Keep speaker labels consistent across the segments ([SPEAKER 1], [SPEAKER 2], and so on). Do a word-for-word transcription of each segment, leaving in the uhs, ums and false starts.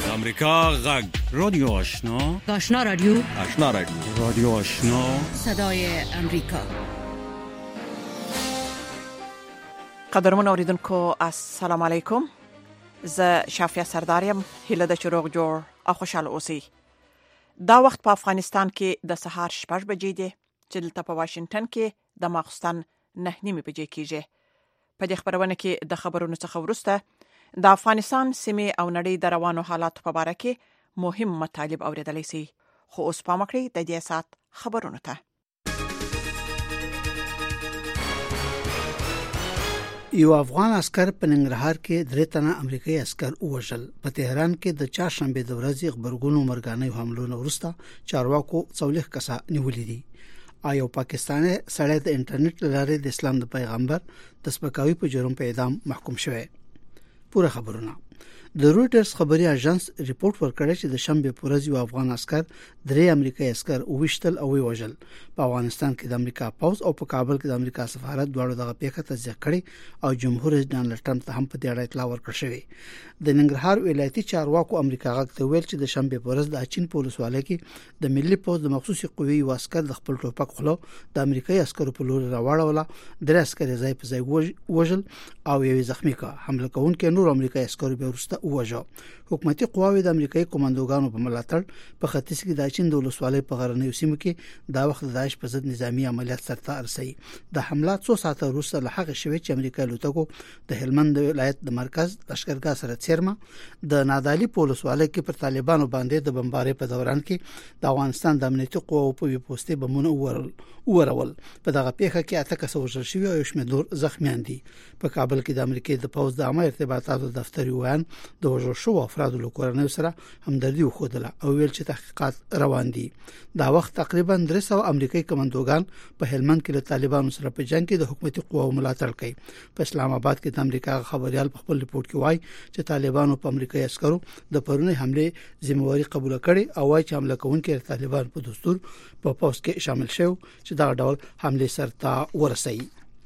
[SPEAKER 1] امریکا غږ رادیو آشنا
[SPEAKER 2] آشنا رادیو
[SPEAKER 1] آشنا رادیو رادیو آشنا
[SPEAKER 2] صدای امریکا.
[SPEAKER 3] قدرمن اوریدونکو السلام علیکم. زه شافیا سردارم. هیله د چروغ جوړ او خوشاله اوسئ. دا وخت په افغانستان کې د سهار شپږ بجې دي چې دلته په واشنگټن کې د ماخستن نه نیمې بجې کېږي. په دې خبرونه کې د خبرونو څخه وروسته د افغانستان سیمې او نړۍ د روانو حالاتو په اړه کې مهم مطالب اوریدلای شي. خو اوس پام وکړئ د دې سات خبرونو ته.
[SPEAKER 4] یو افغان عسكر په ننګرهار کې درې تنه امریکایي عسكر وژل. په تهران کې د چهارشنبه د ورځې خبرګونو مرګانه حملو نه وروسته چارواکو څولېخ کسه نیولې دي. آیا پاکستاني سړی د انټرنیټ لارې د اسلام د پیغمبر د سپکاوي په جرم په اعدام محکوم شوی؟ پوره خبرونه. د رويټرز خبري اژانس ریپورت ورکړی چې د شنبه په ورځ یو افغان عسكر درې امریکایي عسكر وشتل او وژل. په افغانستان کې د امریکا پوز او په کابل کې د امریکا سفارت دواړو دغه پیښه تصدیق کړي او جمهور رئیس ډانلډ ټرمپ ته هم په دې اړه اطلاع ورکړه شوې. د ننګرهار ولایتي چارواکو امریکا غږ ته ویل چې د شنبه په ورځ د اچین پولیس والي کې د ملي پوز د مخصوصي قوې یو عسكر د خپل ټوپک خلو د امریکایي عسکرو په لور راوړوله. درې عسکر ځای په ځای وژل او یو زخمی کا. حمله کوونکي نور امریکایي عسکرو به ورسته وژل. حکومتي قواوې د امریکایي کمانډوګانو په ملاتړ په ختیځ کې د اچین د ولسوالۍ په غرنیو سیمو کې دا وخت د داعش په ضد نظامی عملیات سرته رسي. د حملات څو ساعته وروسته له هغه شوی چې امریکا لوتکو د هلمند ولایت د مرکز لشکرګاه سره څیرمه د نادالی په ولسوالۍ کې پر طالبانو باندې د بمبارۍ په دوران کې د افغانستان د امنیتي قواو په پوسټي بمونه ورول ورول په دغه پیښه کې اته کس وژل شوي او شمېر نور زخمیان دي. په کابل کې د امریکای د پوز د عامه ارتباطاتو دفتر ویان د وژل شو افرادو له کورنۍ سره همدردي وښودله او ویل چې تحقیقات روان دي. دا وخت تقریبا درې سوه امریکایي کمانډوګان په هلمند کې له طالبانو سره په جنگ کې د حکومتي قواو ملاتړ کوي. په اسلام آباد کې د امریکا خبريال په خپل ریپورت کې وایي چې طالبانو په امریکایي عسکرو د پرونی حمله ذمہواری قبول کړي او وايي چې حمله کوونکي طالبان په دستور په پوسټ کې شامل شوی چې دا ډول حمله سرته ورسي.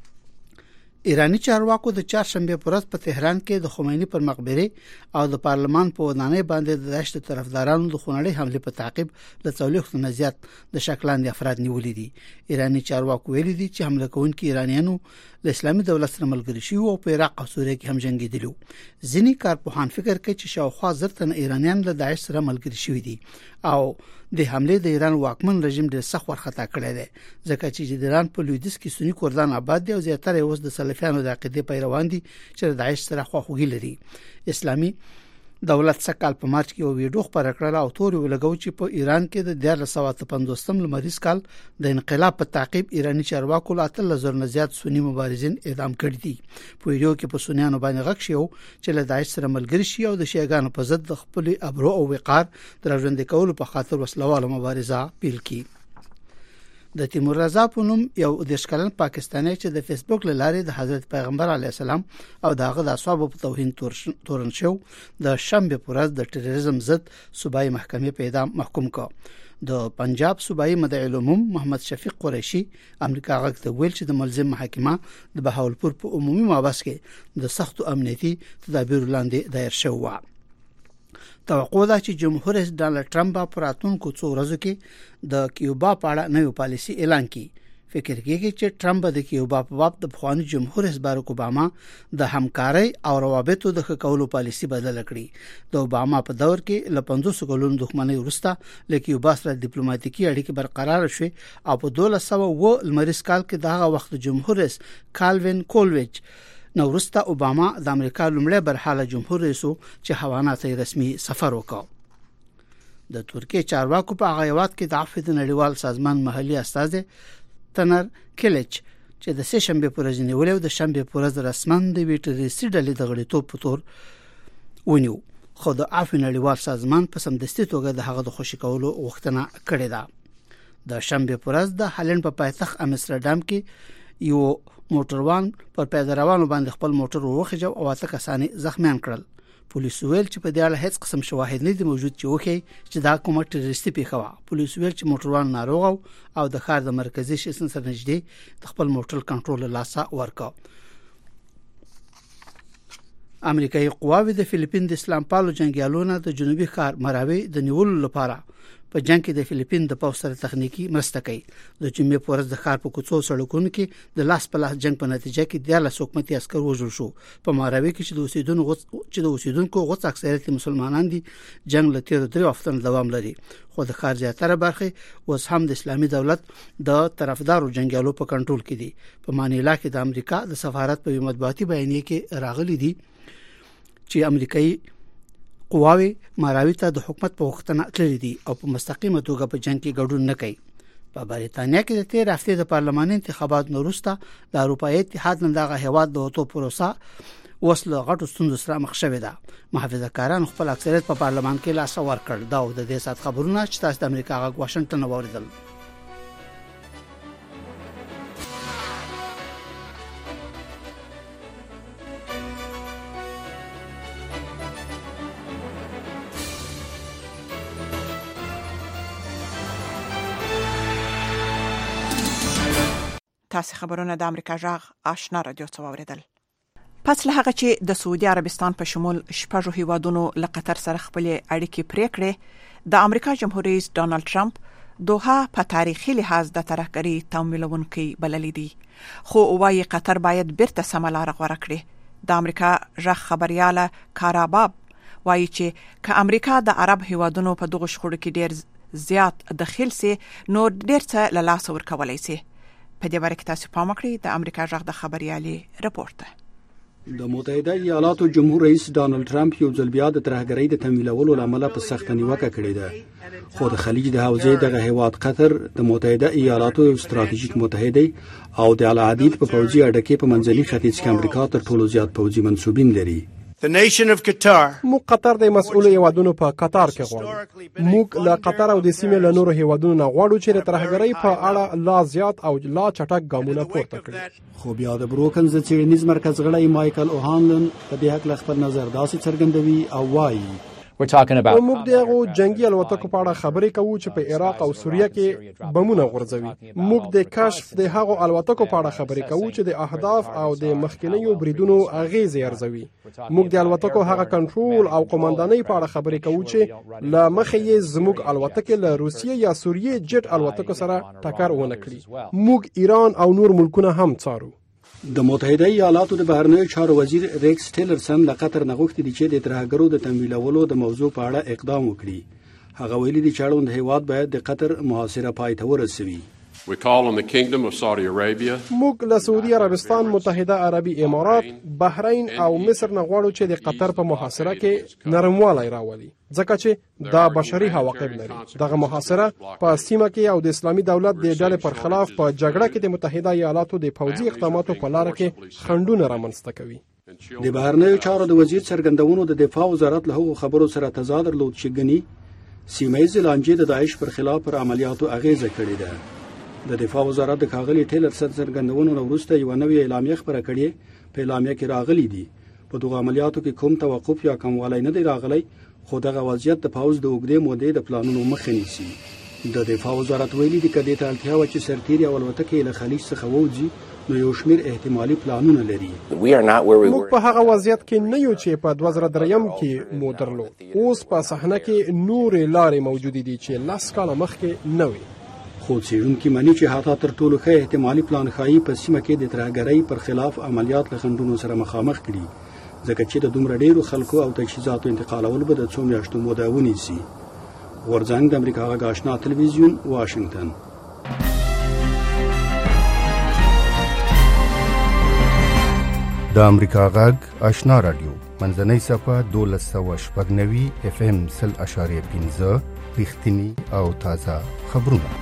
[SPEAKER 4] ایرانی چارواکو د چهارشنبه په ورځ په تهران کې د خمیني پر مقبره او د پارلمان په ودانۍ باندې د داشت طرفدارانو د خونړۍ حمله په تعقیب د څولېخ نه زیات د شکلاندي افراد نیولې دي. ایرانی چارواکو ویلي دي چې حمله کوونکي ایرانیانو د اسلامي دولت سره ملګري شي او په عراق او سوریه کې هم جنگیدلو. ځینې کارپوهان فکر کوي چې شاوخوا زر تنه ایرانیان له داعش سره ملګري شوي دي او د حمله د ایران واکمن رژیم ډېر سخت ورخطا کړی دی ځکه چې د ایران په لویدیځ کې سنی کردان آباد دي او زیاتره اوس د سلفیانو د عقیده پیروان دي چې د داعش سره خواخوږي لري. اسلامي دولت سکهال په مارچ کې یو ویډیو خبره کړله او تور ولګو چې په ایران کې د دیار سوات پنځوستم لمریز کال د انقلاب په تعقیب ایرانی چارواکو لا تل زر نه زیات سنی مبارزین اعدام کړي دي. په ویډیو کې په سنیانو باندې غږ شو چې له داعش سره ملګری شي او د شیعاګانو په ضد د خپل ابرو او وقار دروژند کولو په خاطر وسلواله مبارزه پیل کړي. د تیمور رضا په نوم یو دیشکلن پاکستانی چې د فیسبوک لارې د حضرت پیغمبر علی السلام او داغه د اصحابو په توهین تورن شو د شنبه په ورځ د ټیرریزم ضد صوبایي محکمې په اعدام محکوم کړ. د پنجاب صوبایي مدعي العموم محمد شفیق قریشي امریکا غږ ته ویل چې د ملزم محکمه د بهاولپور په عمومي محبس کې د سختو امنیتي تدابیر لاندې دایر شو و. توقع ده چې جمهور رئیس ډانلډ ټرمپ په راتلونکو څو ورځو کې د کیوبا په اړه نوې پالیسي اعلان کړي. فکر کېږي چې ټرمپ د کیوبا په باب د افغاني جمهور رئیس باراک اوباما د همکارۍ او روابطو د ښه کولو پالیسي بدل کړي. د اوباما په دور کې ل پنځوس کلونو دښمنۍ وروسته له کیوبا سره ډیپلوماټیکي اړیکې برقرار شوې او په دولس سوه اووه لمریز کال کې دغه وخت جمهور رئیس کالوین کولویچ نو وروسته اوباما د امریکا لومړی برحاله جمهور رئیس چې حوانا ته رسمي سفر وکړ. د ترکیه چارواکو په هغه وخت کې د عفو د نړیوال سازمان محلي استاذ تنر کلیچ چې د سه شنبه پر ورځ نیولې د شنبه پر ورځ رسمن د ویټریسي ډلې د غړیتوب په تور ونیو. خو د عفو نړیوال سازمان په سمدستي توګه د هغه د خوشی کولو غوښتنه کړې ده. د شنبه پر ورځ د هالند په پایتخت امستردام کې یو موټروان پر پیاده روانو باندې خپل موټر وخیجو او اته کسان زخمیان کړل. پولیس ویل چې په دې اړه هیڅ قسم شواهد نه دي موجود چې وکړي چې دا کومه ټیرریستي پیښه وه. پولیس ویل چې موټروان ناروغ او د ښار د مرکزي شتن سره نږدې د خپل موټر کنټرول لاسه ورکړ. امریکایي قواوې د فلیپین د اسلام پالو جنگیالونو د جنوبي ښار مراوي د نیولو لپاره په جنگ کې د فلیپین د پوځ سره تخنیکی مرسته کوي. د جمعې په ورځ د ښار په کوڅو سړکونو کې د لاس په لاس جنگ په نتیجه کې د لاس حکومتي عسكر وژل شو. په مراوي کې چې د اوسیدونکو چې د اوسیدونکو غوڅ اکثریت مسلمانان دي، جنگ له تیر درې هفتو دوام لري، خو د ښار زیاتره برخه اوس هم د اسلامي دولت د طرفدارو جنگیالو په کنټرول کې دي. په مانیلا کې د امریکا د سفارت په مطبوعاتي بیانیه کې راغلي دي چې امریکایي قواوی مراوی ته د حکومت په وختنه تللی دي او په مستقیمه توګه په جنگ کې ګډون نه کوي. په بریتانیا کې د تیر هفته د پارلماني انتخاباتو وروسته د اروپایي اتحاد نه دغه هیواد د وټو پروسه وسله غټو ستونزو سره مخ شوې ده. محافظه کاران خپل اکثریت په پارلمان کې لاس ورکړ. دا د دې سات خبرونه چې تاسو د امریکا غږ واشنگټن اوریدل.
[SPEAKER 3] تاسو خبرونه د امریکا جغ آشنا رادیو څخه اوریدل. پس له هغه چې د سعودي عربستان په شمول شپږ هیوادونو له قطر سره خپل اړیکې پرې کړې، د امریکا جمهور رئیس ډانلډ ټرمپ دوحه په تاریخي لحاظ د ترهګرۍ تمویلونکي بللې دي، خو وايي قطر باید بیرته سملاره غوړه کړي. د امریکا جغ خبرياله کاراباب وايي چې که امریکا د عرب هیوادونو په دغه شخړو کې ډیر زیات دخیل سي، نو ډیر څه له لاس ورکولای سي. په دې باره کې تاسو پام وکړئ. د امریکا جغ د خبريالي رپورت.
[SPEAKER 5] د متحده ایالاتو جمهور رئیس ډانلډ ټرمپ یو ځل بیا د ترهګرۍ د تمویلولو لامل په سخت نیوکه کړې ده، خو د خلیج د حوزې دغه هیواد قطر د متحده ایالاتو یو ستراتیژیک متحد او د العدید په پوځي اډه کې په منځني ختیځ کې امریکا تر ټولو زیات پوځي منسوبین لري.
[SPEAKER 6] The nation of Qatar.
[SPEAKER 7] موږ قطر د مسؤل هیوادونو په قطر کې غواړو. موږ له قطر او د سیمې له نورو هیوادونو نه غواړو چې د ترهګرۍ په اړه لا زیات او لا چټک ګامونه پورته کړي.
[SPEAKER 5] خو بیا د بروکنز د څېړنیز مرکز غړی مایکل اوهانلن په دې حق خپل نظر داسې څرګندوي او وایي
[SPEAKER 8] We're talking about
[SPEAKER 7] موږ دغه جنگي الوتکو په اړه خبرې کوو چې په عراق او سوریه کې بمونه غورځوي. موږ د کشف د هغو الوتکو په اړه خبرې کوو چې د اهداف او د مخکینیو بریدونو اغیزې ارزوي. موږ د الوتکو هغه کنټرول او قوماندانۍ په اړه خبرې کوو چې له مخې یې زموږ الوتکې له روسیې یا سوریې جټ الوتکو سره ټکر ونه کړي. موږ ایران او نور ملکونه هم څارو.
[SPEAKER 5] د متحده ایالاتو د بهرنیو چارو وزیر ریکس ټیلرسن له قطر نه غوښتي چې د ترهګرو د تمویلولو د موضوع په اړه اقدام وکړي. هغه ویلي دی چې اړوند هیواد باید د قطر محاصره پای ته ورسوي.
[SPEAKER 9] We call on the Kingdom of Saudi Arabia.
[SPEAKER 7] موږ له سعودي عربستان، متحده عربي امارات، بحرین او مصر نه غواړو چې د قطر په محاصره کې نرموالی راولي، ځکه چې دا بشري عواقب لري. دغه محاصره په سیمه کې او د اسلامي دولت د ډلې پر خلاف په جګړه کې د متحده ایالاتو د پوځي اقداماتو په لار کې خنډونه رامنځته کوي.
[SPEAKER 5] د بهرنیو چارو د وزیر څرګندونو د دفاع وزارت له هغو خبرو سره تضاد درلود چې ګني سیمه لانجې د داعش پر خلاف پر عملیاتو اغیزه کړې ده. د دفاع وزارت د کاغلی ټیلر سره څرګندونو وروسته یو نوې اعلامیه خبره کړې. په اعلامیه کې راغلي دي په دغه عملیاتو کې کوم توقف یا کموالی نه دی راغلی، خو دغه وضعیت د پاوز د اوږدې مودې د پلانونو مخه نیسي. د دفاع وزارت ویلي دی کدی ته اړتیا و چې سرتیري او الوتکې له خلیج څخه ووځي، نو یو شمیر احتمالي پلانونه لري.
[SPEAKER 7] موږ په هغه وضعیت کې نه یو چې په دوه زره دریم کې مو درلود. اوس په صحنه کې نورې لارې موجودې دي چې لاس کاله مخکې نه وي.
[SPEAKER 5] خو څېړونکي مني چې حتی تر ټولو ښه احتمالي پلان ښایي په سیمه کې د ترهګرۍ پر خلاف عملیات له خنډونو سره مخامخ کړي، ځکه چې د دومره ډیرو خلکو او تجهیزاتو انتقالول به د څو میاشتو موده ونیسي. غورځنګ د امریکا غږ آشنا تلویزیون، واشنگټن.
[SPEAKER 10] د امریکا غږ آشنا رادیو منځنۍ صفه دولس سوه شپږ نوي اف ام سل اشاریه پنځه رښتینی او تازه خبرونه.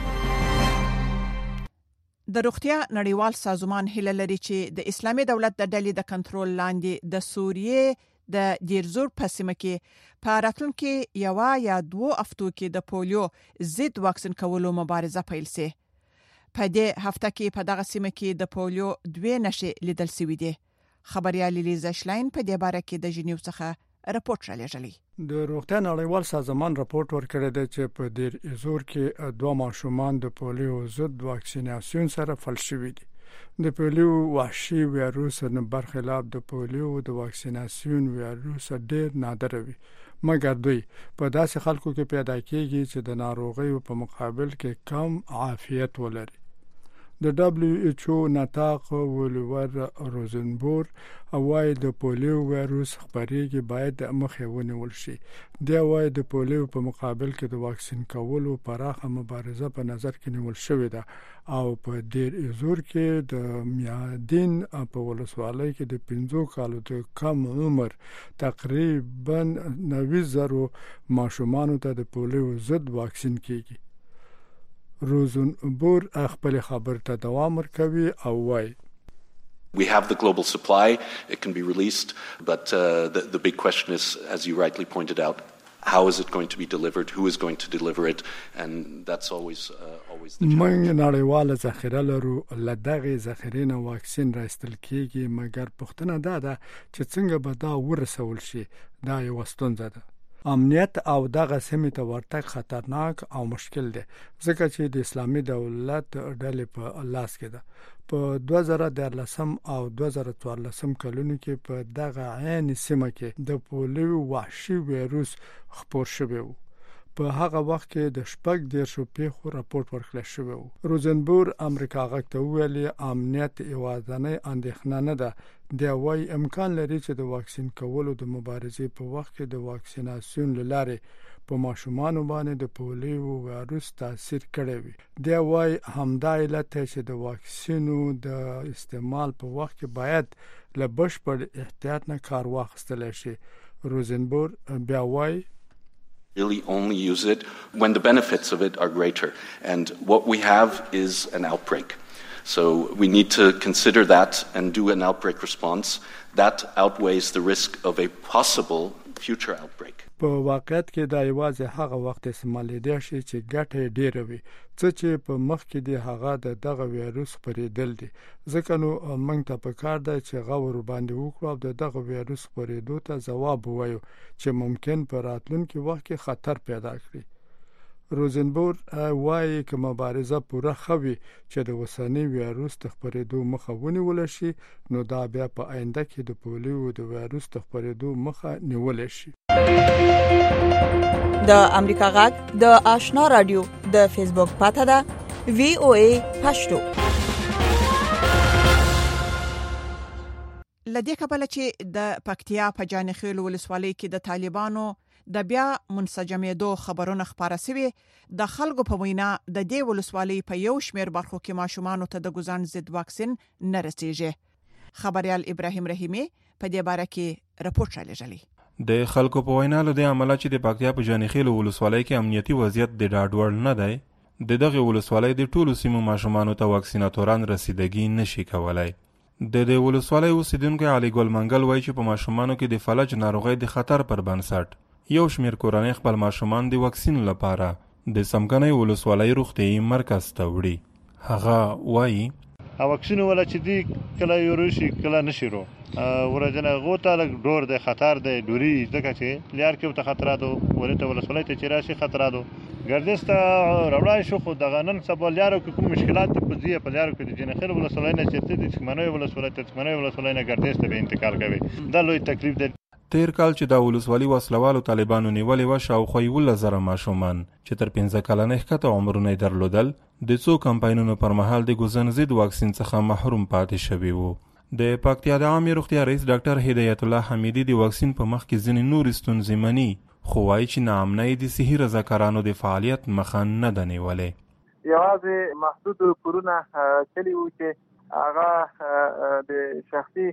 [SPEAKER 3] د روغتیا نړیوال سازمان هیله لري چې د اسلامي دولت د ډلې د کنټرول لاندې د سوریې د دیرزور په سیمه کې په راتلونکي یو یا دوه هفتو کې د پولیو ضد واکسین کولو مبارزه پیل شي. په دې هفته کې په دغه سیمه کې د پولیو دوه نشې لیدل شوې دي. خبريال لیزا شلاین په دې باره کې د جنیو څخه راپورټ را لېږلی.
[SPEAKER 11] د روغتیا نړیوال سازمان راپورټ ورکړی دی چې په دیر ازور کې دوه ماشومان د پولیو ضد واکسیناسیون سره فلج شوي دي. د پولیو وحشي وایروس نه برخلاف د پولیو د واکسیناسیون وایروس ډېر نادر وي، مګر دوی په داسې خلکو کې پیدا کیږي چې د ناروغیو په مقابل کې کم عافیت ولري. د دبليو ایچ او نطاق ولور روزنبور وايي د پولیو وایروس خپرېږي باید مخه ونیول شي. دا وايي د پولیو په مقابل کې د واکسین کولو پراخه مبارزه په نظر کې نیول شوې ده او په ډیر ایزور کې د میادین په ولسوالۍ کې د پنځو کالو د کم عمر تقریبا نوي زرو ماشومانو ته د پولیو ضد واکسین کیږي. روزنبور خپل خبر ته دوام ورکوي او وايي
[SPEAKER 8] We have the global supply, it can be released, but uh, the, the big question is, as you rightly pointed out, how is it going to be delivered, who is going to deliver it, and that's always uh, always the challenge.
[SPEAKER 11] موږ نړیواله ذخیره لرو، له دغې ذخیرې نه واکسین راایستل کیږي، مګر پوښتنه دا ده چې څنګه به دا ورسول شي. دا یوه ستونزه ده. امنیت او دغه سیمې ته ورتګ خطرناک او مشکل دی، ځکه چې د اسلامي دولت ډلې په لاس کې ده. په دوه زره دیارلسم او دوه زره څوارلسم کلونو کې په دغه عین سیمه کې د پولیو وحشي وایروس خپور شوی و. په هغه وخت کې د شپږ دیرشو پیښو راپورټ ورکړل شوی و. روزنبور امریکا غږ ته وویل امنیت یوازینۍ اندېښنه نه ده. دا وايي امکان لري چې د واکسین کولو د مبارزې په وخت کې د واکسیناسیون لاره په ماشومانو باندې د پولیو وایروس تاثیر کړی وي. دا وايي همدا علت چې د واکسینو د استعمال په وخت کې باید له بشپړ احتیاط نه کار واخیستل شي. روزنبور بیا وايي
[SPEAKER 8] really only use it when the benefits of it are greater, and what we have is an outbreak. So we need to consider that and do an outbreak response that outweighs the risk of a possible future outbreak.
[SPEAKER 11] په واقعیت کې دا یوازې هغه وخت استعمالېدای شي چې ګټه ډیره وي، څه چې په مخ کې دی هغه د دغه وایروس خپرېدل دي. ځکه نو موږ ته پکار ده چې غور باندې وکړو او د دغه وایروس خپرېدو ته ځواب ووایو چې ممکن په راتلونکي وخت کې خطر پیدا کړي. روزنبور وايي که مبارزه پوره خوي چې د وسنی وایروس د خپرېدو مخه ونیول شي، نو دا بیا په آینده کې د پولیو د وایروس د خپرېدو مخه نیول شي.
[SPEAKER 3] د امریکا غږ د آشنا رادیو د فیسبوک پاته ده وی او ای پښتو. لدې کبل چې د پکتیا په جانخیل ولسوالۍ کې د طالبانو د بیا منسجمېدو خبرونه خبره شوي. د خلکو په وینا د دې ولسوالۍ په یو شمېر برخو کې ماشومان ته د ګوزن ضد واکسین نه رسیږي. خبريال ابراهیم رحیمی په دې باره کې راپورټ رالیږلی.
[SPEAKER 12] د خلکو په وینا له دې عمله چې د پکتیا په جانخیل ولسوالۍ کې امنیتي وضعیت د ډاډوړ نه دی، د دغه ولسوالۍ د ټولو سیمو ماشومان ته واکسیناتوران رسیدګي نشي کولای. د دې ولسوالۍ اوسیدونکو علي ګل منګل وایي چې په ماشومانو کې د فلج ناروغۍ د خطر پر بنسټ یو شمیر کورنۍ خپل ماشومان د واکسین لپاره د سمګنۍ ولسوالۍ روغتیايي مرکز ته وړي. هغه وایي
[SPEAKER 13] واکسین ولا چې دی کله یورشي کله نشيرو ورجنه غوته لګ ډور د خطر د ډوري ځکه چې لیار کې ته خطراتو ولته ولسوالۍ ته چې راشي خطراتو ګردسته راوړای شو. خو دغه نن سبا لیارو کې کوم مشکلات په ځای په لیارو کې د جنخیل ولسوالۍ نه چیرته د چمنوي ولسوالۍ ته چمنوي ولسوالۍ نه ګردسته به انتقال کوي. دا لوی تکلیف دی.
[SPEAKER 12] تیر کال چې د ولسوالۍ وسلوالو طالبانو نیولې و شاوخوا یولس زره ماشومان چې تر پنځه کلنې ښکته عمرونه یې درلودل د څو کمپاینونو پر مهال د ګوزن ضد واکسین څخه محروم پاتې شوي وو. د پکتیا د عامې روغتیا رئیس ډاکټر هدایت الله حمیدي د واکسین په مخ کې ځینې نورې ستونزې مني، خو وایي چې ناامنۍ د صحي رضاکارانو د فعالیت مخه نه ده نیولې.
[SPEAKER 14] یوازې محدود کورونه کلي وو چې هغه د شخصي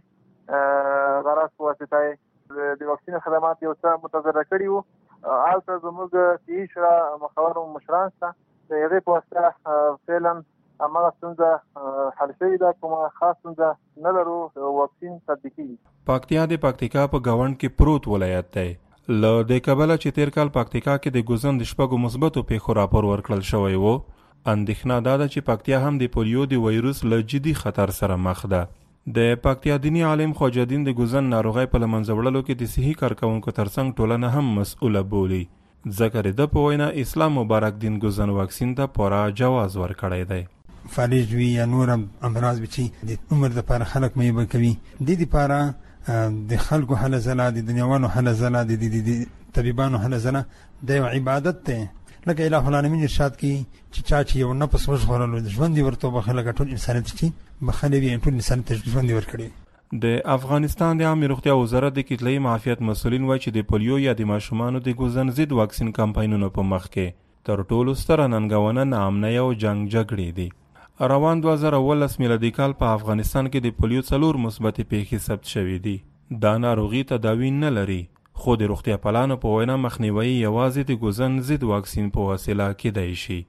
[SPEAKER 14] غرض په واسطه د واکسین خدمات یو څه متضرر کړي وو. هلته زموږ صحي شورا مخورو مشران شته، د هغې په واسطه فعلا هماغه ستونزه حل شوې ده، کومه خاص ستونزه نه لرو، واکسین تطبیقېږي.
[SPEAKER 12] پکتیا د پکتیکا په ګاونډ کې پروت ولایت دی. له دې کبله چې تیر کال پکتیکا کې د ګوزن د شپږو مثبتو پیښو راپور ورکړل شوی و، اندېښنه دا ده چې پکتیا هم د پولیو د وایروس له جدي خطر سره مخ ده. د پکتیا دینی عالم خواجه دین د ګوزن ناروغۍ په له منځه وړلو کې د صحي کارکوونکو ترڅنګ ټولنه هم مسؤله بولي. ځکه د په وینا اسلام مبارک دین ګوزن واکسین ته پوره جواز ورکړی دی.
[SPEAKER 15] فالج وي یا نور امراض وي چې د عمر لپاره خلک مې کوي د دې لپاره د خلکو حل زلا د دنیاوانو حل زلا د د طبيبانو حل زلا د عبادت ته لکه الہ العالمین ارشاد کی چې چا چې یو نفس وژغورل ژوند دی ورته بخلک ټول انسانیت چې بخلې وي ټول انسانیت ژوند دی ورکړي.
[SPEAKER 12] د افغانستان د عامه روغتیا وزارت د کتلې معافیت مسولین وایي چې د پولیو یا د ماشومانو د ګوزن ضد واکسین کمپاینونو په مخ کې تر ټولو ستره ننګونه ناامنۍ او جنگ جګړې دي. روان دوه زره اوولس میلادي کال په افغانستان کې د پولیو څلور مثبت پیښې ثبت شوې دي. دا ناروغي تداوی نه لري خو د روغتیا پالانو په وینا مخنیوي یوازې د ګوزن ضد واکسین په وسیله کېدای شي.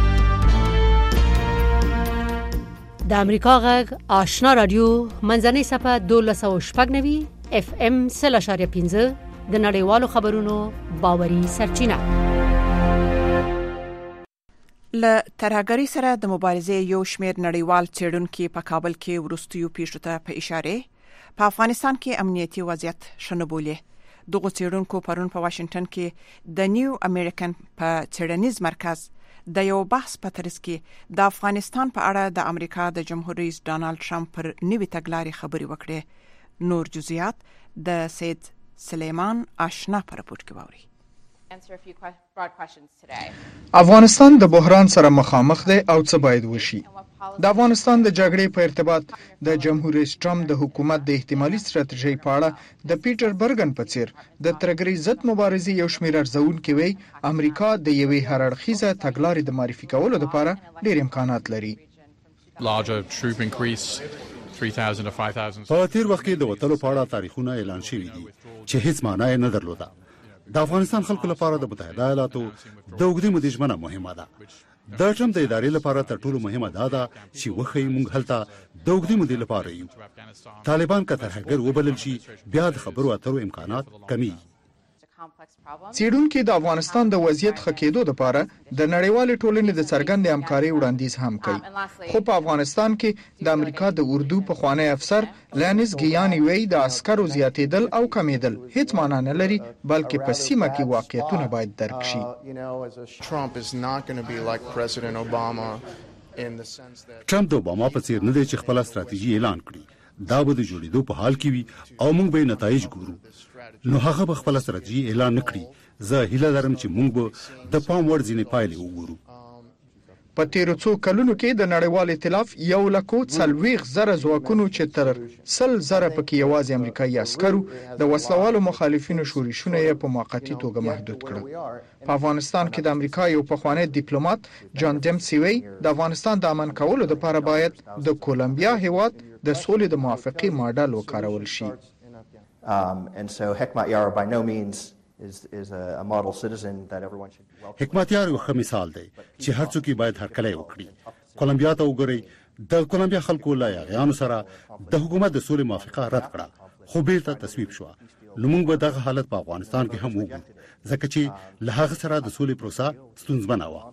[SPEAKER 16] د امریکا غږ آشنا رادیو منځنۍ صفحه دولس سوه شپږ نوي اف ام سل اشاریه پنځه د نړیوالو خبرونو باوري سرچینه.
[SPEAKER 3] له ترهګرۍ سره د مبارزې یو شمېر نړیوال څېړونکي په کابل کې وروستیو پیښو ته په اشاره په افغانستان کې امنیتي وضعیت ښه نه بولي. دغه څېړونکو پرون په واشنگټن کې د نیو امریکن په څېړنیز مرکز د یو بحث په ترڅ کې د افغانستان په اړه د امریکا د جمهور رئیس ډانلډ ټرمپ پر نوې تګلارې خبرې وکړې. نور جزئیات د سید سلیمان آشنا په راپور کې ووري.
[SPEAKER 17] افغانستان د بحران سره مخامخ دی او څه باید وشي. د افغانستان د جګړې په ارتباط د جمهور رئیس ټرمپ د حکومت د احتمالي ستراتیژۍ په اړه د پیټر برګن په څیر د ترهګرۍ ضد مبارزې یو شمېر ارزونکي وایي امریکا د یوې هرړخیزه تګلارې د معرفي کولو لپاره ډېر امکانات لري.
[SPEAKER 18] په تیر وخت کې د وټلو په اړه تاریخونه اعلان شوي دي چې هیڅ معنی نه درلوده. د افغانستان خلکو لپاره د متحده ایالاتو د اوږدې مودې ژمنه مهمه ده. د ټرمپ د ادارې لپاره تر ټولو مهمه دا ده چې وښیي موږ هلته د اوږدې مودې لپاره یو. طالبان که ترهګر وبلل شي بیا د خبرو اترو امکانات کمیږي.
[SPEAKER 17] څېړونکي د افغانستان د وضعیت ښه کېدو لپاره د نړیوالې ټولنې د څرګندې همکارۍ وړاندیز هم کوي. خو په افغانستان کې د امریکا د اردو پخوانی افسر لانس ګیانی وایي د عسکرو زیاتېدل او کمیدل هیڅ معنا نه لري بلکې په سیمه کې واقعیتونه باید درک شي.
[SPEAKER 18] ټرمپ د اوباما په څیر نه دی چې خپله ستراتیژي اعلان کړي. دا به د جوړېدو په حال کې وي او موږ به نتایج ګورو. نو هغه به خپله ستراتیژي اعلان نه کړي. زه هیله لرم چې موږ به د پام وړ ځینې پایلې وګورو.
[SPEAKER 17] په تیرو څو کلونو کې د نړیوال ائتلاف یو لکو څلوېښت زره ځواکونو چې تر سل زره پکې یوازې امریکایي عسکرو د وسلوالو مخالفینو شورشونه یې په موقتي توګه محدود کړل. په افغانستان کې د امریکا یو پخوانی ډیپلوماټ جان ډیمسي وایي د افغانستان د امن کولو لپاره باید د کولمبیا هیواد د سولې د موافقې ماډل وکارول شي.
[SPEAKER 19] Um, and so Hekmat Yar by no means is, is a, a model citizen that everyone should welcome.
[SPEAKER 18] حکمت یار یو ښه مثال دی چې هر څوک باید هرکلی وکړي. کولمبیا ته وګورئ. د کولمبیا خلکو له یاغیانو سره د حکومت د سولې موافقه رد کړه خو بیرته تصویب شوه. نو موږ به دغه حالت په افغانستان کې هم وګورو ځکه چې له هغه سره د سولې پروسه ستونزمنه وه.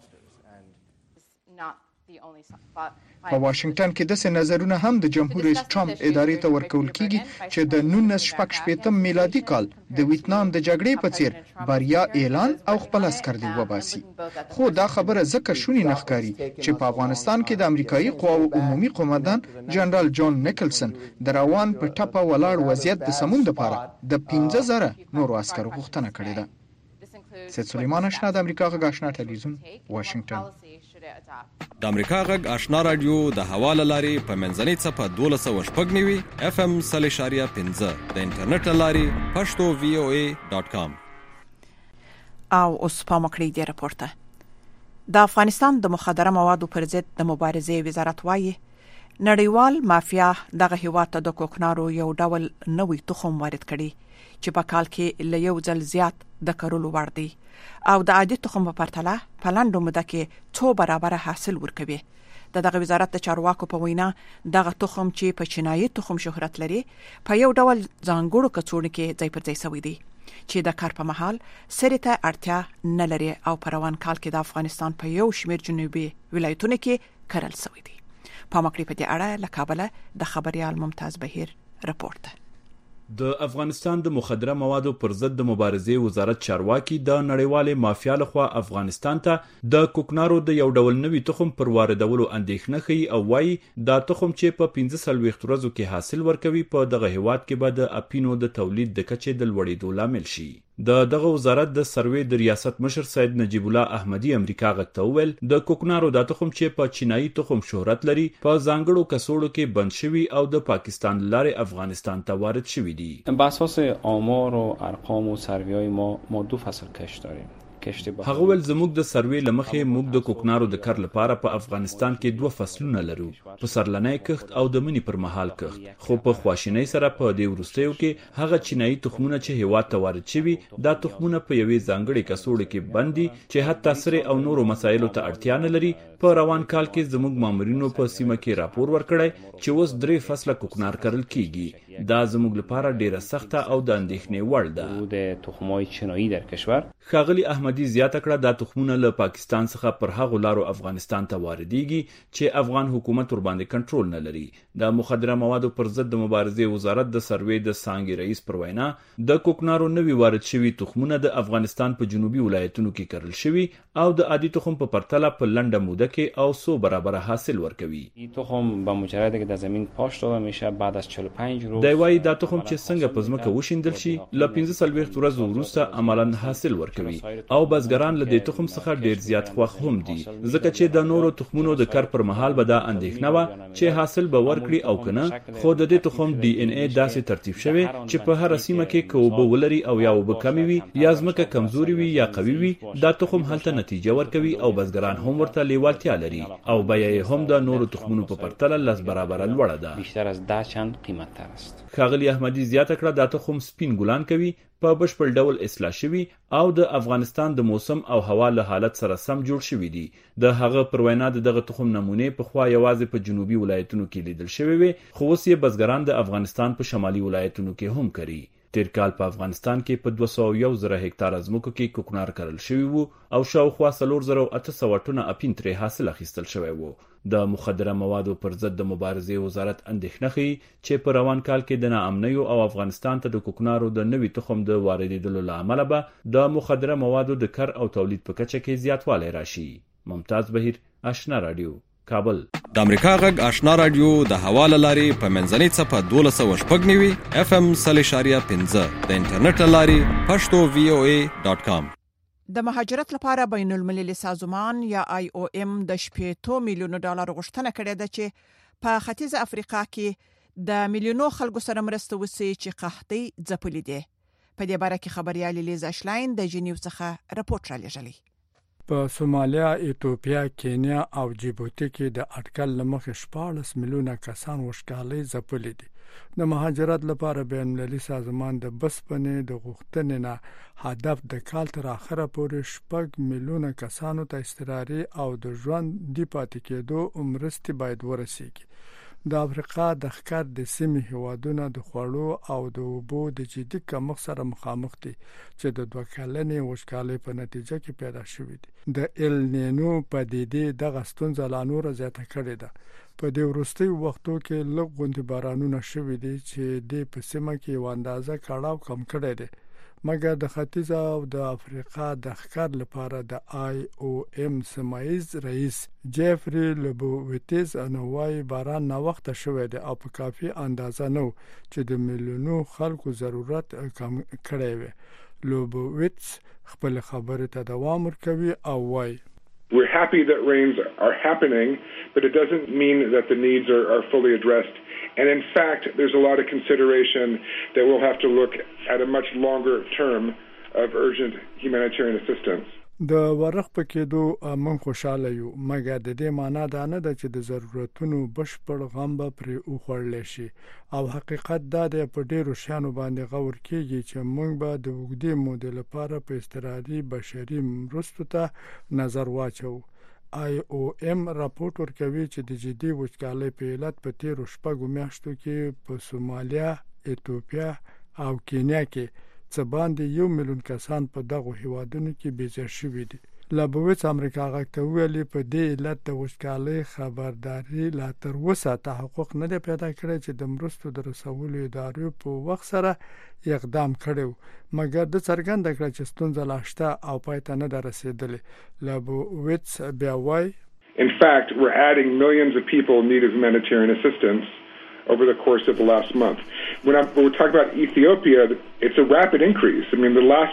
[SPEAKER 17] په واشنگټن کې داسې نظرونه هم د جمهور رئیس ټرمپ ادارې ته ورکول کیږي چې د نولس شپږ شپېتم میلادي کال د ویتنام د جګړې په څیر بریا اعلان او خپل عسکر دی وباسي. خو دا خبره ځکه شونې نه ښکاري چې په افغانستان کې د امریکایي قواو عمومي قومندان جنرال جون نیکلسن د روان په ټپه ولاړ وضعیت د سمون لپاره د پنځه زره نورو عسکرو غوښتنه کړې ده. سید سلیمان آشنا د امریکا غږ آشنا ټلویزیون واشنگټن.
[SPEAKER 20] د امریکا غږ آشنا رادیو د حواله لاري په منځنۍ صفحه دولس سوه شپږ نوي اف ام سل اشاریه پنځه د انټرنیټ لاري پښتو وی او ای ډاټ کام.
[SPEAKER 3] او اوس په مکړې دی راپورته. د افغانستان د مخدره موادو پر ضد د مبارزې وزارت وایي نړیوال مافیا دغه هیواد ته د کوکنارو یو ډول نوې تخم وارد کړي چې په کال کې له یو ځل زیات د کرلو وړ دی او د عادي تخم په پرتله په لنډو موده کې څو برابره حاصل ورکوي. د دغه وزارت د چارواکو په وینا دغه تخم چې په چینایي تخم شهرت لري په یو ډول ځانګړو کڅوړو کې ځای پر ځای شوی دی چې د کار په مهال سری ته اړتیا نه لري او په روان کال کې د افغانستان په یو شمېر جنوبي ولایتونو کې کرل شوی دی. په مکړې په دې اړه له کابل د خبريال ممتاز بهیر راپورټ.
[SPEAKER 21] د افغانستان د مخدره موادو پر ضد د مبارزې وزارت چارواکي د نړیوالې مافیا لخوا افغانستان ته د کوکنارو د یو ډول نوي تخم پر واردولو اندېښنه ښیي او وایي دا تخم چې په پنځه څلوېښت ورځو کې حاصل ورکوي په دغه هیواد کې به د اپینو د تولید د کچې د لوړېدو لامل شي. د دغه وزارت د سروې د ریاست مشر سید نجیب الله احمدي امریکا غږ ته وویل د کوکنارو دا تخم چې په چینایي تخم شهرت لري په ځانګړو کڅوړو کې بند شوي او د پاکستان لارې افغانستان ته وارد شوي دي.
[SPEAKER 22] بر اساس آمار و ارقام و سروی‌های ما ما دو فصل کش داریم.
[SPEAKER 21] هغه ول زموږ د سروې لمخې موږ د کوکنارو د کر لپاره په افغانستان کې دوه فصلونه لرو، په سرلنۍ کښت او د منی پر مهال کښت. خو په خواشینۍ سره په دې وروستیو کې هغه چینایي تخمونه چې هیواد ته وارد شوي دا تخمونه په یوې ځانګړې کڅوړه کې بند دي چې حتی سره او نورو مسایلو ته اړتیا نه لري. په روان کال کې زموږ مامورینو په سیمه کې راپور ورکړی چې اوس درې فصله کوکنار کرل کیږي. دا زموږ لپاره ډیره سخته او د اندېښنې وړ ده.
[SPEAKER 22] د تخمای چینایي در کشور
[SPEAKER 21] ښاغلي احمدي زیاته کړه دا تخمونه له پاکستان څخه پر هغو لارو افغانستان ته واردېږي چې افغان حکومت ورباندې کنټرول نه لري. د مخدره موادو پر ضد د مبارزې وزارت د سروې د څانګې رئیس پر وینا د کوکنارو نوي وارد شوي تخمونه د افغانستان په جنوبي ولایتونو کې کرل شوي او د عادي تخم په پرتله په لنډه موده کې او سو برابر حاصل ورکوي.
[SPEAKER 22] این تخم با مجرد که در زمین پاش داده میشه بعد از چهل و پنج روز
[SPEAKER 21] دی وایي دا تخم چې څنګه په ځمکه وشیندل شي له پنځه څلوېښت ورځو وروسته عملاً حاصل ورکوي او بزګران له دې تخم څخه ډیر زیات خوښ هم دي ځکه چې د نورو تخمونو د کر پر مهال به دا اندېښنه وه چې حاصل به ورکړي او کنه، خو د دې تخم ډي ان اے داسې ترتیب شوی چې په هر سیمه کې که اوبه ولري او یا اوبه کمې وي یا ځمکه کمزوري وي یا قوي وي دا تخم هلته نتیجه ورکوي او بزګران هم ورته لیوالتیا لري او بیه یې هم د نورو تخمونو په پرتله لس برابره لوړه ده.
[SPEAKER 22] بیشتر از ده چند قیمت‌تر است.
[SPEAKER 21] ښاغلي احمدي زیاته کړه دا تخم سپین ګلان کوي، په بشپړ ډول اصلاح شوي او د افغانستان د موسم او هوا له حالت سره سم جوړ شوي دي. د هغه پر وینا د دغه تخم نمونې په خوا یوازې په جنوبي ولایتونو کې لیدل شوی وي، خو اوس یې بزګران د افغانستان په شمالي ولایتونو کې هم کوي. تیر کال په افغانستان کې په دوه سوه یو زره هکتاره ځمکو کې کوکنار کرل شوي وو او شاوخوا څلور زره اته سوه ټنه اپین ترې حاصل اخیستل شوی وو. د مخدره موادو پر ضد د مبارزې وزارت اندېښنه ښیي چې په روان کال کې د ناامنیو او افغانستان ته د کوکنارو د نوي تخم د واردېدلو له امله به د مخدره موادو د کر او تولید په کچه کې زیاتوالی راشي. ممتاز بهیر، آشنا رادیو، کابل.
[SPEAKER 20] د امریکا غږ آشنا رادیو د هوا له لارې په منځنۍ څپه دولس سوه شپږ نوي اف ام سل اشاریه پنځه د انټرنیټ له لارې پښتو وی او ای ډاټ کام.
[SPEAKER 3] د مهاجرت لپاره بین المللي سازمان یا آی او ام د شپږ میلیونو ډالر غوښتنه کړې ده چې په ختیځ افریقا کې د میلیونو خلکو سره مرسته وشي چې قحطي ځپلې دي. په دې باره کې خبريال لیزا شلاین د جنیو څخه راپورټ را لېږلی.
[SPEAKER 11] په سومالیا، ایتوپیا، کینیا او جیبوتي کې د اټکل لمخې شپاړس میلیونه کسان وشکالۍ ځپلې دي. د مهاجرت لپاره بین المللي سازمان د بسپنې د غوښتنې نه هدف د کال تر اخره پورې شپږ میلیونه کسانو ته اضطراري او د ژوند دی پاتې کېدو مرستې باید ورسیږي. د افریقا د ښکار د سیمې هیوادونه د خوړو او د اوبو د جدي کمښت سره مخامخ دي چې د دوه کلنې وچکالۍ په نتیجه کې پیدا شوې دي. د ایل نینو پدیدې دغه ستونزه لا نوره زیاته کړې ده. په دې وروستیو وختو کې لږ غوندې بارانونه شوي دي چې د په سیمه کې یو اندازه کړاو کم کړی دی، مګر د ختیځ او د افریقا د ښکار لپاره د آی او ام سیمایز رئیس جیفری لوبویتز انوای باران نا وخت شوی دی او په کافي اندازه نو چې د میلیونو خلکو ضرورت کم کړی وي. لوبویتز خپل خبرې ته دوام ورکوي او وایي
[SPEAKER 23] We're happy that rains are happening, but it doesn't mean that the needs are, are fully addressed. And in fact, there's a lot of consideration that we'll have to look at a much longer term of urgent humanitarian assistance.
[SPEAKER 11] د ورخ په کېدو من خوشاله یو، مګر د دې معنا دا نه ده چې د ضرورتونو بشپړ غم به پرې وخوړل شي او حقیقت دا دی په ډیرو شیانو باندې غور کېږي چې موږ به د اوږدې مودې لپاره په اضطراري بشري مرستو ته نظر واچو. آی او ام راپورټ ورکوي چې د جدي وچکالۍ په علت په تیرو شپږو میاشتو کې په سومالیا، ایتوپیا او کینیا کې څه باندې یو میلیون کسان په دغه هیوادونو کې بېځای شوي دي. لبویټ امریکا غاکته ویلي په دې علت د وشکالۍ خبرداري لا تر اوسه تحقق نه دی پیدا کړی چې د مرستو د رسولو ادارو په وخت سره اقدام کړو مګر د څرګنده کړ چې ستونزه لا شته او پای ته نه ده رسیدلې. لبویټ بیا وایي
[SPEAKER 23] In fact, we're adding millions of people in need of humanitarian assistance over the course of the last month. When, I'm, when we're talking about Ethiopia, it's a rapid increase. I mean, the last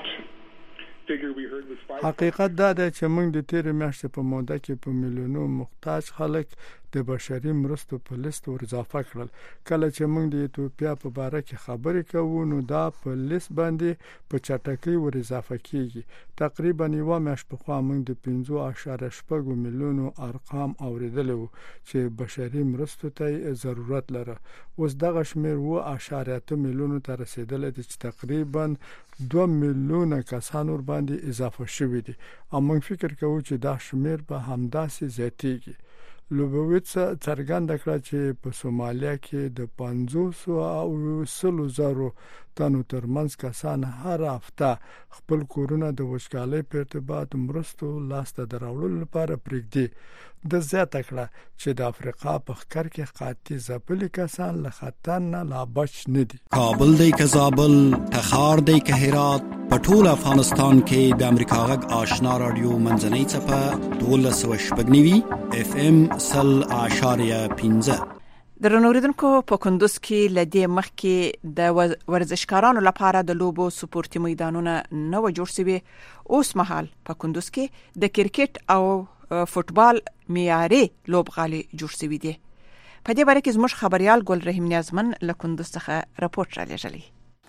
[SPEAKER 23] figure we heard was five.
[SPEAKER 11] حقیقت دا ده چې موږ د تیر میاشتې په موده کې په میلیونو محتاج خلک د بشري مرستو په لیست ور اضافه کړل. کله چې موږ د ایتوپیا په باره کې خبرې کوو نو دا په لیست باندې په چټکۍ ور اضافه کیږي. تقریبا یو میاشت په خوا موږ د پنځه اعشاریه شپږ میلیونو ارقام اوریدل وو چې بشري مرستو ته ضرورت لري. اوس دغه شمیر و اعشاریه اته میلیونو ته رسیدل دي چې تقریبا دوه میلیونه کسان ور باندې اضافه شوي دي. او موږ فکر کوو چې دا شمیر به همداسې زیاتیږي. لوبویټ څرګنده کړه چې په سومالیا کې د پنځوس او سلو زرو تنو ترمنځ کسان هر هفته خپل کورونه د وشکالۍ په ارتباط مرستو لاسته دراوړلو لپاره پرېږدي. د زیاته کړه چې د افریقا په ښکار کې قاطع ځپلي کسان له خطر نه لا بچ نه دي.
[SPEAKER 1] کابل دی که زابل، تخار دی که هرات، په ټول افغانستان کې د امریکا غږ آشنا رادیو منځنۍ څپه دولس سوه شپږ نوي اف ام سل اعشاریه پنځه.
[SPEAKER 3] درنوریدونکو په کندوز کې لدې مخکې د ورزشکارانو لپاره د لوبو سپورتي میدانونه نو جوړ شوي. اوس مهال په کندوز کې د کرکټ او فوتبال معیاري لوبغالي جوړ شوي دي. په دې باره کې زموږ خبريال ګل رحیم نیازمن له کندوز څخه راپورټ را لېږلی.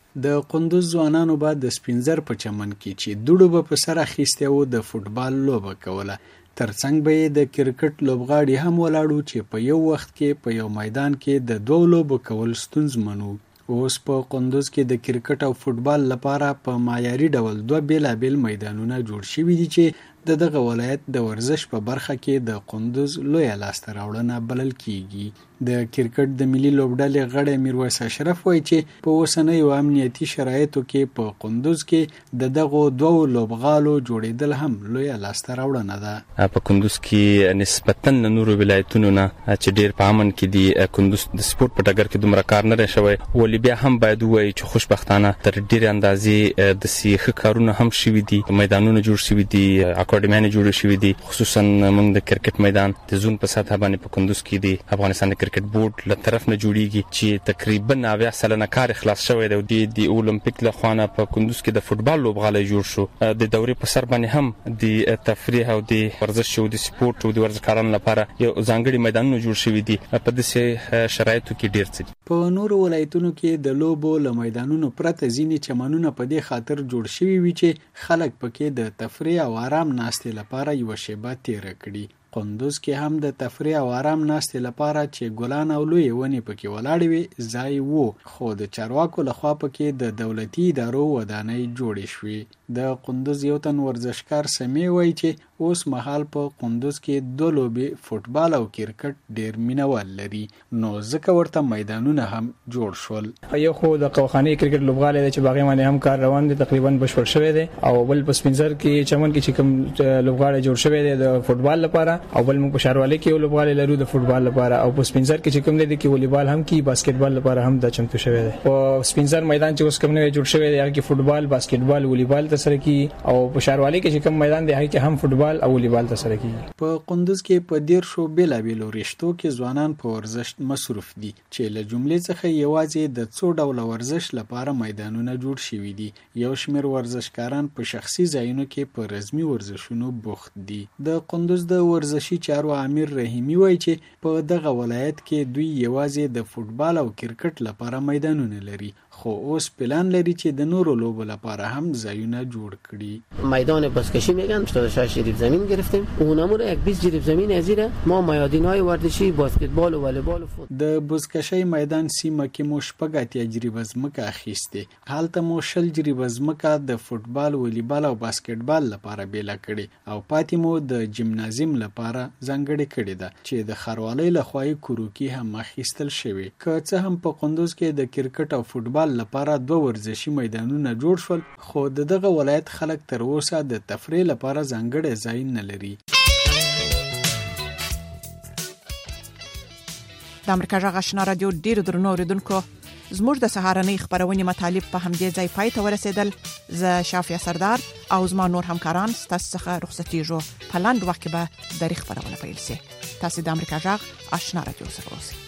[SPEAKER 2] د کندوز ځوانانو بعد د سپینزر په چمن کې چې دوړو به په سر اخیسته و د فوتبال لوبه کوله. ترڅنګ به د کرکټ لوبغاړي هم ولاړو چې په یو وخت کې په یو میدان کې د دوه لوبو کول ستونزمنو. اوس په کندوز کې د کرکټ او فوتبال لپاره په معیاري ډول دوه بیلابیل میدانونه جوړ شوي دي چې د دغه ولایت د ورزش په برخه کې د کندوز لوی لاسته راوړنه بلل کیږي. د کرکټ د ملي لوبډلې غړی میرویس اشرف وایي چې په اوسنیو امنیتي شرایطو کې په کندوز کې د دغه دوه لوبغالو جوړیدل هم لوی لاسته راوړنه ده.
[SPEAKER 4] په کندوز کې نسبتاً نورو ولایتونو نه چې ډیر په امن کې دي، کندوز د سپورت په ډګر کې دومره کار نه شوی. ولې بیا هم باید وایي چې خوشبختانه تر ډیر اندازې د سیخ کارونه هم شوي دي، میدانونه جوړ شوي دي، اکاډمیانې جوړ شوي دي. خصوصا موږ د کرکټ میدان د زون په سطح باندې په کندوز کې دي. افغانستان د کرکټ بورډ له طرف نه جوړیږي چې تقریبا اویا سلنه کار خلاص شوی دی. د اولمپیک له خوا نه په کندوز کې د فوتبال لوبغالی جوړ شو. د دورې په سر باندې هم د تفریح او د ورزش او د سپورت او د ورزشکارانو لپاره یو ځانګړي میدانونه جوړ شوي دي. په داسې شرایطو کې ډیر څه دي.
[SPEAKER 2] په نورو ولایتونو کې د لوبو له میدانونو پرته ځینې چمنونه په دې خاطر جوړ شوي وي چې خلک پکې د تفریح او آرام ناستې لپاره یو شیبه تیر کړي. کندوز کې هم د تفریح او آرام ناستې لپاره چې ګلان او لوی ونې پکې ولاړې وي ځای وو، خو د چارواکو لخوا پکې د دولتي ادارو ودانۍ جوړې شوې. د کندوز یو تن ورزشکار سمې وایي چې اوس مهال په کندوز کې دوه لوبې فوتبال او کرکټ ډیر مینوال لري، نو ځکه ورته میدانونه هم جوړ شول.
[SPEAKER 24] یو خو د قوخاني کرکټ لوبغالی دی چې باغې باندې هم کار روان دی، تقریبا بشپړ شوی دی. او بل په سپینزر کې چمن کې چې کوم لوبغالی جوړ شوی دی د فوتبال لپاره، او بل موږ په شاروالي کې لوبغالی لرو د فوتبال لپاره، او په سپینزر کې چې کوم دی کې والیبال هم کې باسکټبال لپاره هم د چمتو شوی دی. په سپینزر میدان چې اوس کوم نه جوړ شوی دی هغه کې فوتبال، باسکټبال، والیبال تسره کی، او په شاروالي کې چې کوم میدان دی هغه کې هم فوتبال او والیبال تسره کی.
[SPEAKER 2] په کندوز کې په ډیر شو بیلابیلو رشتو کې ځوانان په ورزش مصروف دي چې له جملې څخه یوازې د څو ډول ورزش لپاره میدانونه جوړ شوي دي. یو شمېر ورزشکاران په شخصي ځایونو کې په رسمي ورزشونو بوخت دي. د کندوز د ورزشي چارو امیر رحیمی وایي چې په دغه ولایت کې دوی یوازې د فوتبال او کرکټ لپاره میدانونه لري، خو اوس پلان لري چې د نورو لوبو لپاره هم ځایونه جوړ کړي.
[SPEAKER 25] میدان بزکشی میگن هشتاد و شش جریب زمین گرفتیم، اونمون یک بیست جریب زمین ازیره. ما میادینای ورزشی باسکتبال و والیبال و فوتبال.
[SPEAKER 2] د بزکشی میدان سیمه کې مو شپږ اتیا جریب ځمکه اخیستې، هلته مو شل جریب ځمکه د فوتبال، والیبال او باسکتبال لپاره بیله کړي، او پاتې مو د جمنازیم لپاره ځانګړې کړې ده چې د ښاروالۍ لخوا یې کوروکي هم اخیستل شوې. که څه هم په کندوز کې د کرکټ او فوتبال فوټبال لپاره دوه ورزشي میدانونه جوړ شول، خو دغه ولایت خلک تر اوسه د تفریح لپاره ځانګړي ځای نه لري.
[SPEAKER 3] د امریکا غږ آشنا رادیو ډیر درنو اوریدونکو، زموږ د سهارنۍ خبرونې مطالب په همدې ځای پای ته ورسېدل. زه شافیا سردار او زما نور همکاران ستاسو څخه رخصتېږو. په لاندې وخت کې به د خبرونه پیل شي. تاسو د امریکا غږ آشنا رادیو سره اوسئ.